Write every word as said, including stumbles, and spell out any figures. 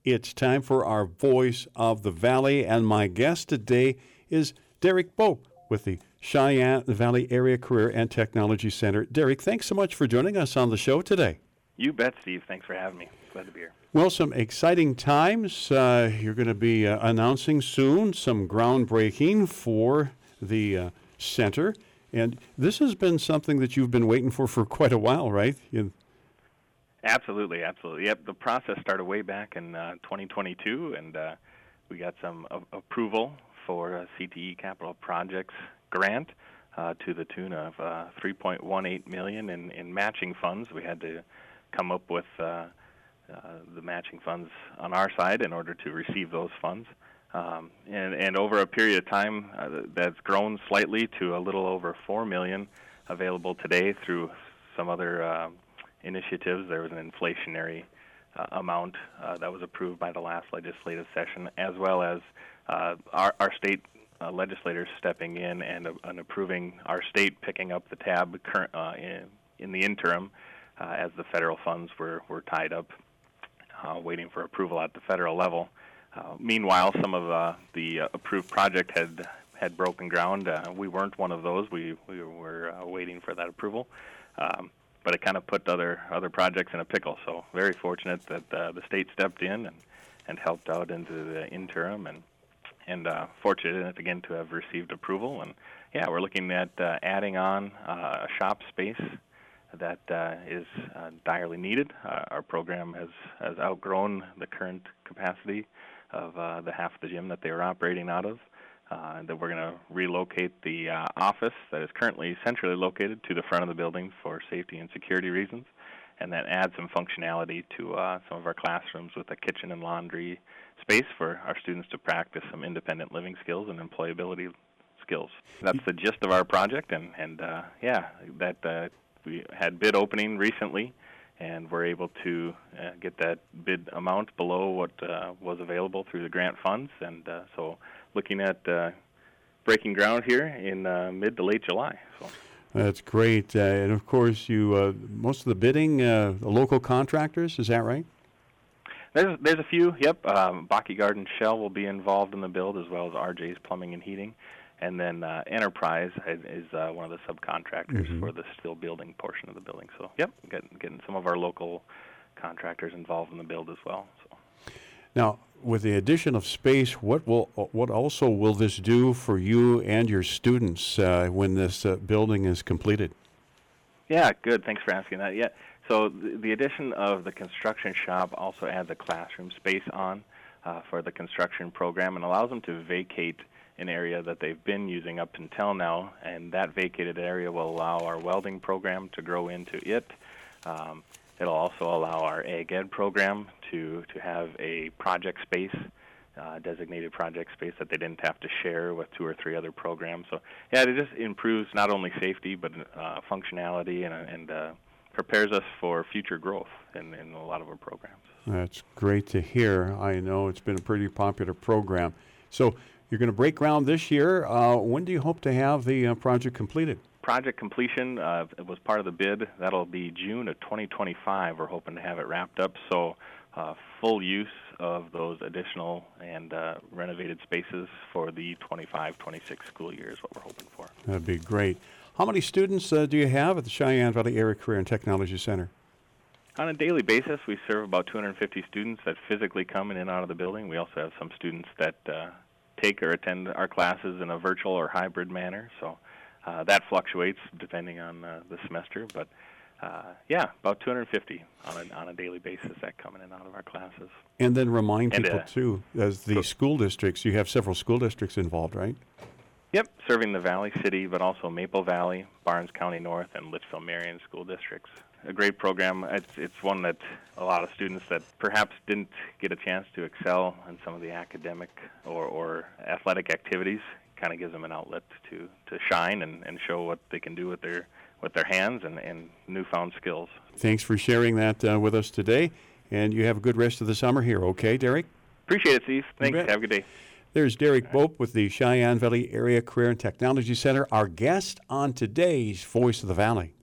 It's time for our Voice of the Valley, and my guest today is Derek Bope with the Cheyenne Valley Area Career and Technology Center. Derek, thanks so much for joining us on the show today. You bet, Steve. Thanks for having me. Glad to be here. Well, some exciting times. Uh, you're going to be uh, announcing soon some groundbreaking for the uh, center, and this has been something that you've been waiting for for quite a while, right? You, Absolutely, absolutely. Yep, the process started way back in uh, twenty twenty-two, and uh, we got some uh, approval for a C T E Capital Projects grant uh, to the tune of uh, three point one eight million dollars in, in matching funds. We had to come up with uh, uh, the matching funds on our side in order to receive those funds. Um, and, and over a period of time, uh, that's grown slightly to a little over four million dollars available today through some other uh, initiatives. There was an inflationary uh, amount uh, that was approved by the last legislative session, as well as uh, our, our state uh, legislators stepping in and, uh, and approving our state picking up the tab current, uh, in, in the interim uh, as the federal funds were, were tied up, uh, waiting for approval at the federal level. Uh, meanwhile, some of uh, the uh, approved project had had broken ground. Uh, we weren't one of those. We, we were uh, waiting for that approval. Um, But it kind of put other other projects in a pickle. So very fortunate that uh, the state stepped in and, and helped out into the interim, and and uh, fortunate again to have received approval. And yeah, we're looking at uh, adding on uh, a shop space that uh, is uh, direly needed. Uh, our program has has outgrown the current capacity of uh, the half the gym that they were operating out of. Uh, that we're going to relocate the uh, office that is currently centrally located to the front of the building for safety and security reasons, and then add some functionality to uh, some of our classrooms with a kitchen and laundry space for our students to practice some independent living skills and employability skills. That's the gist of our project, and, and uh, yeah, that uh, we had bid opening recently, and we're able to uh, get that bid amount below what uh, was available through the grant funds, and uh, so looking at uh, breaking ground here in uh, mid to late July. So. That's great. Uh, and, of course, you uh, most of the bidding, uh, the local contractors, is that right? There's there's a few, yep. Um, Baki Garden Shell will be involved in the build, as well as R J's Plumbing and Heating. And then uh, Enterprise is, is uh, one of the subcontractors mm-hmm. for the steel building portion of the building. So, yep, getting, getting some of our local contractors involved in the build as well. So. Now, with the addition of space, what will what also will this do for you and your students uh, when this uh, building is completed? Yeah, good. Thanks for asking that. Yeah, so the, the addition of the construction shop also adds a classroom space on uh, for the construction program and allows them to vacate an area that they've been using up until now, and that vacated area will allow our welding program to grow into it. Um, it'll also allow our Ag Ed program to, to have a project space, uh, designated project space that they didn't have to share with two or three other programs. So, yeah, it just improves not only safety but uh, functionality and, and uh, prepares us for future growth in, in a lot of our programs. That's great to hear. I know it's been a pretty popular program. So you're going to break ground this year. Uh, when do you hope to have the uh, project completed? Project completion uh, was part of the bid. That'll be June of twenty twenty-five. We're hoping to have it wrapped up. So uh, full use of those additional and uh, renovated spaces for the twenty-five twenty-six school year is what we're hoping for. That'd be great. How many students uh, do you have at the Cheyenne Valley Area Career and Technology Center? On a daily basis, we serve about two hundred fifty students that physically come in and out of the building. We also have some students that uh, take or attend our classes in a virtual or hybrid manner. So uh, that fluctuates depending on uh, the semester. But uh, yeah, about two hundred fifty on a, on a daily basis that come in and out of our classes. And then remind and, people, uh, too, as the school districts, you have several school districts involved, right? Yep, serving the Valley City, but also Maple Valley, Barnes County North, and Litchfield-Marion school districts. A great program. It's, it's one that a lot of students that perhaps didn't get a chance to excel in some of the academic or, or athletic activities kind of gives them an outlet to, to shine and, and show what they can do with their with their hands and, and newfound skills. Thanks for sharing that uh, with us today, and you have a good rest of the summer here, okay, Derek? Appreciate it, Steve. Thanks. Have a good day. There's Derek Bope with the Cheyenne Valley Area Career and Technology Center, our guest on today's Voice of the Valley.